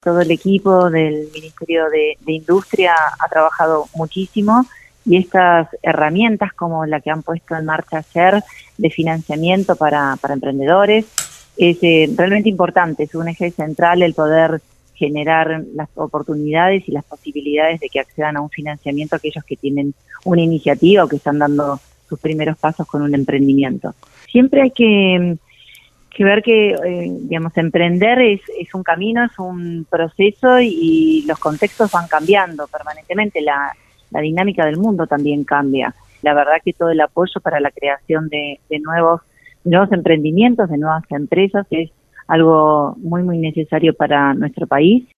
todo el equipo del Ministerio de Industria ha trabajado muchísimo y estas herramientas como la que han puesto en marcha ayer de financiamiento para emprendedores es realmente importante, es un eje central el poder generar las oportunidades y las posibilidades de que accedan a un financiamiento aquellos que tienen una iniciativa o que están dando sus primeros pasos con un emprendimiento. Siempre hay que ver que, digamos, emprender es un camino, es un proceso y los contextos van cambiando permanentemente, la dinámica del mundo también cambia. La verdad que todo el apoyo para la creación de nuevos emprendimientos, de nuevas empresas, es algo muy, muy necesario para nuestro país.